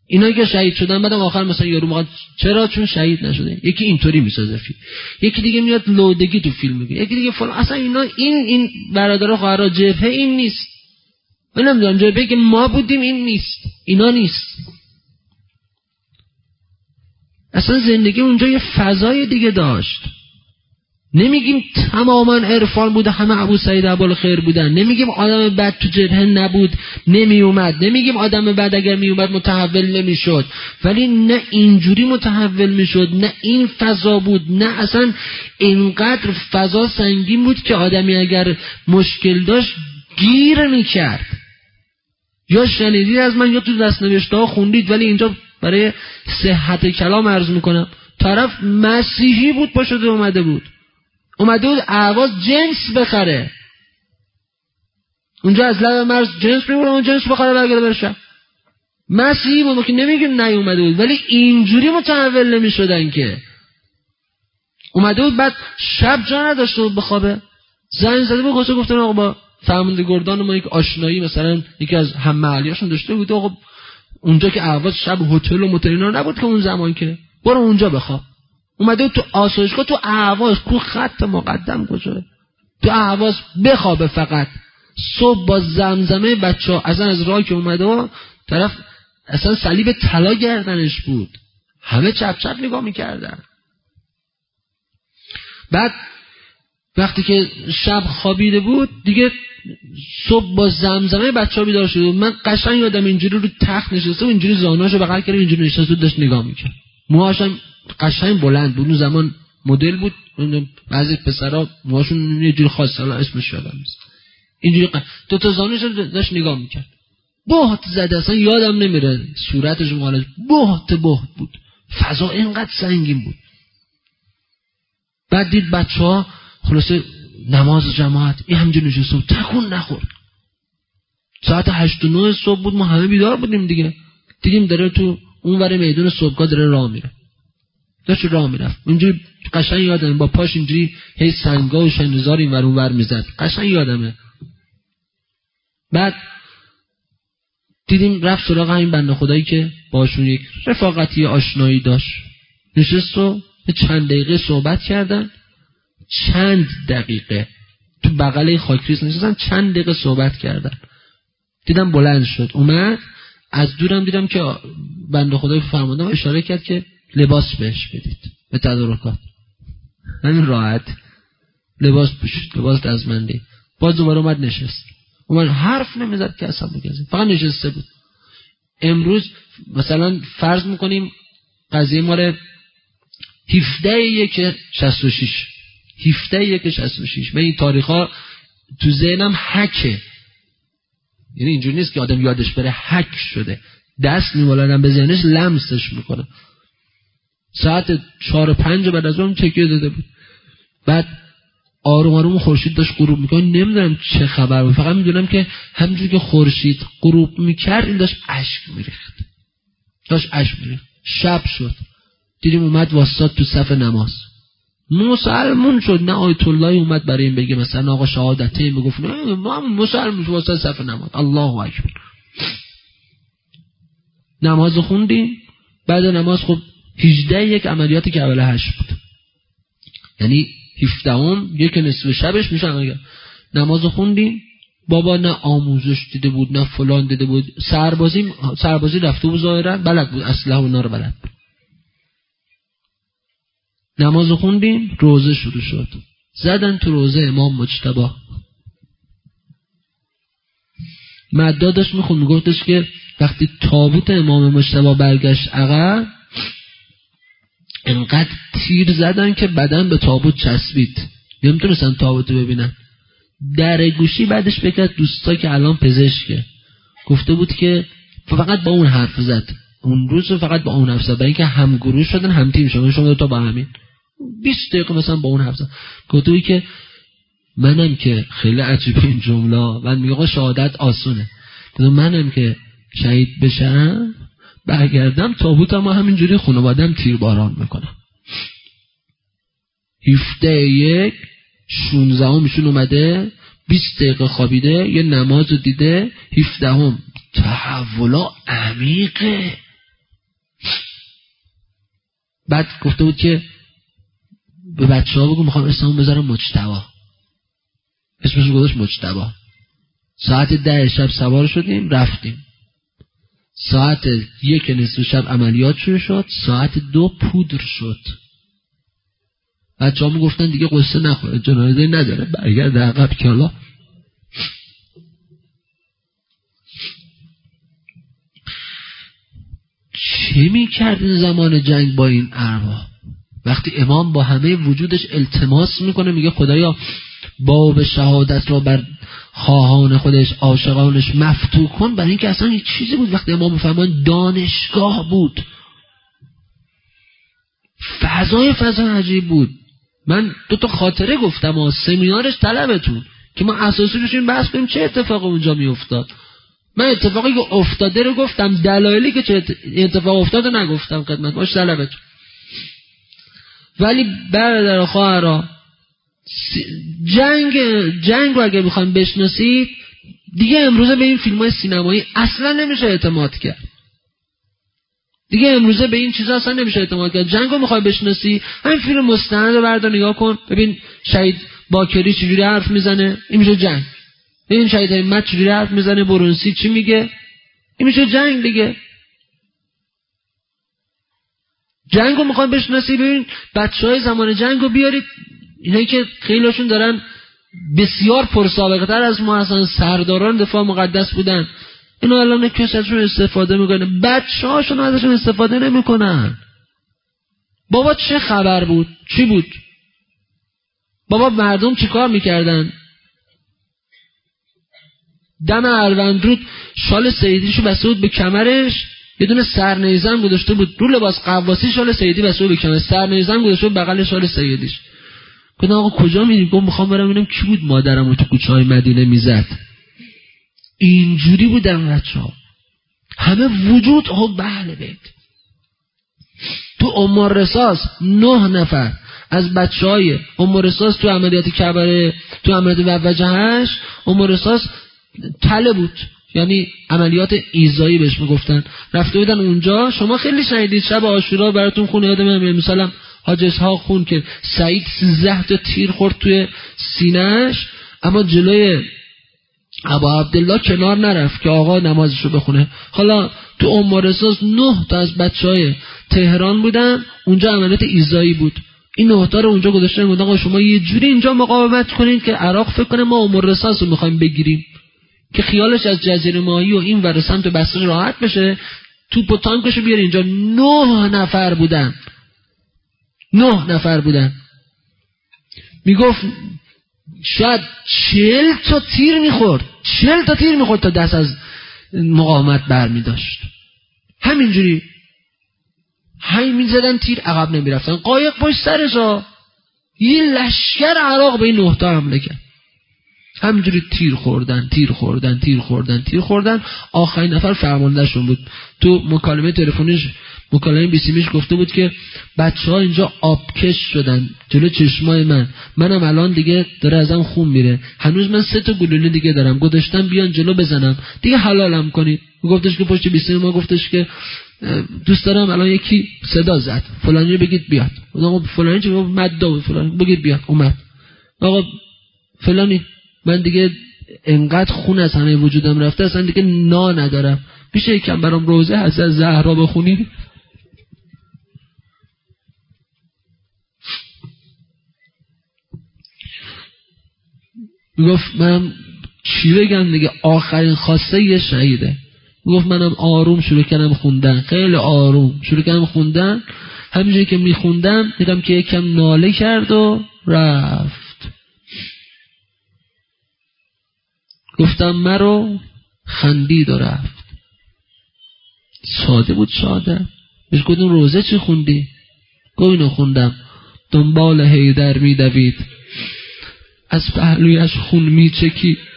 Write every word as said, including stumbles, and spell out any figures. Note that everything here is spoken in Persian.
اینا که شهید شدن بعدم آخر مثلا یارو موقع چرا چون شهید نشده، یکی اینطوری میسازه فیلم، یکی دیگه میاد لودگی تو فیلم میگه، یکی دیگه فلان. اصلا اینا این این برادرها خواهرها جبهه این نیست. من نمیدونم جبهه که ما بودیم این نیست، اینا نیست. اصلا زندگی اونجا یه فضای دیگه داشت. نمیگیم تماما عرفان بوده، همه ابو سعید ابوالخیر بودن، نمیگیم آدم بد تو جبهه نبود نمی اومد، نمیگیم آدم بد اگر می اومد متحول نمیشد، ولی نه اینجوری متحول میشد، نه این فضا بود، نه اصلا اینقدر فضا سنگین بود که آدمی اگر مشکل داشت گیر میکرد. یا شنیدید از من یا تو دست‌نوشته ها خوندید، ولی اینجا برای صحت کلام عرض میکنم، طرف مسیحی بود پا شده اومده بود اومده بود اهواز جنس بخره، اونجا از لب مرز جنس میبره، اون جنس بخره برگرده برشه. مسیحی بود که نمیگیم نه اومده بود، ولی اینجوری متحول نمیشدن که اومده بود بعد شب جا نداشته بود بخوابه، زنگ زده بود گفته گفتن آقا با فرمانده گردان ما یک آشنایی مثلا یکی از هم محلیاشون داشته بود، آقا اونجا که اهواز شب هتل و موتل اینا نبود که اون زمان، که برو اونجا بخواب. اومده تو آسایشگاه تو اهواز، کو خط مقدم کجاست، تو اهواز بخوابه فقط. صبح با زمزمه بچه‌ها اصلا از راه که اومده طرف اصلا صلیب طلا گردنش بود، همه چپ چپ نگاه میکردن. بعد وقتی که شب خوابیده بود دیگه صبح با زمزمه بچه‌ها بیدار شده. من قشنگ یادم اینجوری رو تخت نشسته و اینجوری زانوهاشو بغل کرده اینجوری نشسته بود داشت نگاه میکرد. موهاشم قشنگ بلند بود، اون زمان مدل بود، بعضی پسرا موهاشون یه جوری خاص، حالا اسمش یادم نیست، اینجوری ق... دو تا زانوش داشت نگاه میکرد. بهت زده، اصلا یادم نمیره صورتش مالش بهت بهت بود، فضا اینقدر سنگین بود. بعد دید بچه‌ها خلاصه نماز جماعت این همینجوری نشسته بود، تکون نخورد. ساعت هشت و نه صبح بود، ما همه بیدار بودیم دیگه. دیدیم داره تو اون ور میدون صبحگاه داره راه میره، داشت راه میرفت اینجوری قشنگ یادمه، با پاش اینجوری هی سنگا و شنیزار این ور اون ور میزد، قشنگ یادمه. بعد دیدیم رفت سراغ همین بنده خدایی که باشون یک رفاقتی آشنایی داشت، نشست و چند دقیقه صحبت کردن، چند دقیقه تو بغل خاکریز نشستن، چند دقیقه صحبت کردن. دیدم بلند شد اومد، از دورم دیدم که بنده خدای فرمانده اشاره کرد که لباس بهش بدید به تدارکات، همین راحت لباس پوشید، لباس دزمندی. باز دوباره اومد نشست، اومد حرف نمیزد که اصلا بگذاریم، فقط نشسته بود. امروز مثلا فرض میکنیم قضیه مال هفده یک شصت و شش هفده یک شصت و شش، من این تاریخ ها تو ذهنم حکه، یعنی اینجوری نیست که آدم یادش بره، حک شده، دست میمالادم به ذهنش لمسش میکنه. ساعت چهار و پنج بعد از اون تکیه داده بود. بعد آروم آروم خورشید داشت غروب میکنه، نمیدونم چه خبر بود، فقط میدونم که همونجوری که خورشید غروب میکرد این داشت اشک میریخت، داشت اشک میریخت. شب شد، دیدیم اومد واسطاد تو صف نماز، مسلمون شد، نه آیت الله اومد برای این بگه مثلا آقا شهادته این بگفت، نه ما هم مسلمون واسطاد صف نماز. الله اکبر. نماز خوندیم، بعد نماز خب هجده یک عملیات که اول هشت بود، یعنی هفدهم یک نصف شبش میشه عملیات. نماز خوندیم، بابا نه آموزش دیده بود نه فلان دیده بود، سربازی سربازی رفته بود ظاهرا بلد بود، اسلحه و اینا رو بلد بود. نماز خوندیم، روزه شروع شد، زدن تو روزه امام مجتبی. مدعا داشت میخوند، میگفتش که وقتی تابوت امام مجتبی برگشت عقب، انقدر تیر زدن که بدن به تابوت چسبید، نمیتونستن تابوت رو ببینن. در گوشی بعدش بکرد دوستا که الان پزشکه، گفته بود که فقط با اون حرف زد اون روز، فقط با اون حرف زد، برای اینکه هم گروه شدن هم تیم شدن، شما دو تا با همین بیست دقیقه مثلا با اون حرف زد. گفته بود که منم که خیلی عجیبه این جمله، من میگه آقا شهادت آسونه، گفته منم که شهید بشم برگردم تابوتم همینجوری خانواده‌ام تیرباران میکنم. هفده یک شانزده میشون اومده، بیست دقیقه خوابیده، یه نماز دیده، هفدهم تحولا عمیقه، بعد گفته بود که به بچه ها بگو میخوام اسممو بذارم مجتبی. اسمش گذاشت مجتبی. ساعت ده شب سوار شدیم رفتیم. ساعت یک نصف شب عملیات شروع شد. ساعت دو پودر شد. بچه ها میگفتن دیگه قصه نخوره، جنازه نداره، برگرد عقب که حالا چه میکرد این زمان جنگ با این ارواح؟ وقتی امام با همه وجودش التماس میکنه میگه خدایا باب شهادت را بر خواهان خودش عاشقانش مفتوح کن، برای اینکه اصلا هیچ چیزی بود. وقتی امام میفرمان دانشگاه بود، فضای فضای عجیب بود. من دو تا خاطره گفتم و سمینارش طلبتون که ما اساسی روشین بحث کنیم چه اتفاقی اونجا میافتاد. من اتفاقی که افتاده رو گفتم، دلایلی که چه اتفاق افتاده نگفتم خدمت باش طلبتون. ولی برادر خواهرها جنگ جنگ رو اگه بخوایم بشناسید دیگه امروزه به این فیلم‌های سینمایی اصلا نمیشه اعتماد کرد. دیگه امروزه به این چیزا اصلا نمیشه اعتماد کرد. جنگ رو میخوای بشناسی همین فیلم مستند رو بردار نگاه کن، ببین شهید باکری چجوری حرف میزنه، این میشه جنگ. ببین شهید همت چجوری حرف میزنه، برونسی چی میگه، این میشه جنگ دیگه. جنگ رو میخوای بشناسی ببین بچهای زمان جنگ رو بیارید، اینایی که خیلیشون دارن بسیار پرسابقه تر از ما هستن، سرداران دفاع مقدس بودن، اینا الان کساشون استفاده میکنه، بچه هاشون ازشون استفاده نمیکنن. بابا چه خبر بود؟ چی بود؟ بابا مردم چی کار میکردن؟ دم اروندرود شال سیدیشو بسته بود به کمرش، یه دونه سرنیزن گذاشته بود رو لباس قواسی، شال سیدی بسته بود به کمرش، سرنیزن گذاشته بود بغل شال سیدیش. گفتم آقا کجا میریم؟ گفتم میخوام برم ببینم کی بود مادرمو تو کوچه‌های مدینه میزد. اینجوری بودن بچه‌ها، همه وجود ها. بله بید تو عمر رساس نه نفر از بچهای عمر رساس تو عملیات کبره، تو عملیات وجهش عمر رساس تله بود، یعنی عملیات ایذایی بهش میگفتن. رفته بودن اونجا، شما خیلی شنیدید شب عاشورا براتون خون یادم میاد، مثلا حاج اسحاق خون که سعید سیزده تا تیر خورد توی سینه‌اش اما جلوی ابا عبدالله کنار نرفت که آقا نمازشو بخونه. حالا تو عمر رساس نه تا از بچهای تهران بودن، اونجا عملیات ایذایی بود. این نه تا رو اونجا گذاشتن، گفتن آقا شما یه جوری اینجا مقاومت کنین که عراق فکر کنه ما عمر رساس رو می‌خوایم بگیریم، که خیالش از جزیره ماهی و این ور سمت بصره راحت بشه، توپ و تانکشو بیاره اینجا. نه نفر بودن، نه نفر بودن. میگفت شاید چهل تا تیر میخورد، چهل تا تیر میخورد تا دست از مقاومت بر میداشت. همینجوری همین میزدن تیر، عقب نمیرفتن، قایق پشت سرش ها. یه لشکر عراق به این نه تا حمله کرد، همینجوری تیر خوردن تیر خوردن تیر خوردن تیر خوردن. آخرین نفر فرماندهشون بود. تو مکالمه تلفنیش، مکالمه بیسیمیش گفته بود که بچه‌ها اینجا آبکش شدن جلو چشمای من، منم الان دیگه داره ازم خون میره، هنوز من سه تا گلوله دیگه دارم، گذاشتم بیان جلو بزنم دیگه حلالم کنید. گفتش که پشت بیسیمی ما گفتش که دوست دارم الان یکی صدا زد فلانی بگید بیاد. آقا فلانی چه گفت؟ مدا فلانی بگید بیاد. اومد. آقا فلانی من دیگه انقدر خون از همه وجودم رفته اصلا دیگه نا ندارم، میشه یکم برام روزه حضرت زهرا بخونی؟ میگفت منم چی بگم دیگه، آخرین خواسته یه شهیده. میگفت منم آروم شروع کردم خوندن، خیلی آروم شروع کردم خوندن، همینجوری که میخوندم دیدم که یکم ناله کرد و رفت. گفتم مرو، خندید و رفت. ساده بود، ساده. بهش گفتم روزه چی خوندی؟ گفت اینو خوندم. دنبال حیدر میدوید، از پهلویش خون میچکید،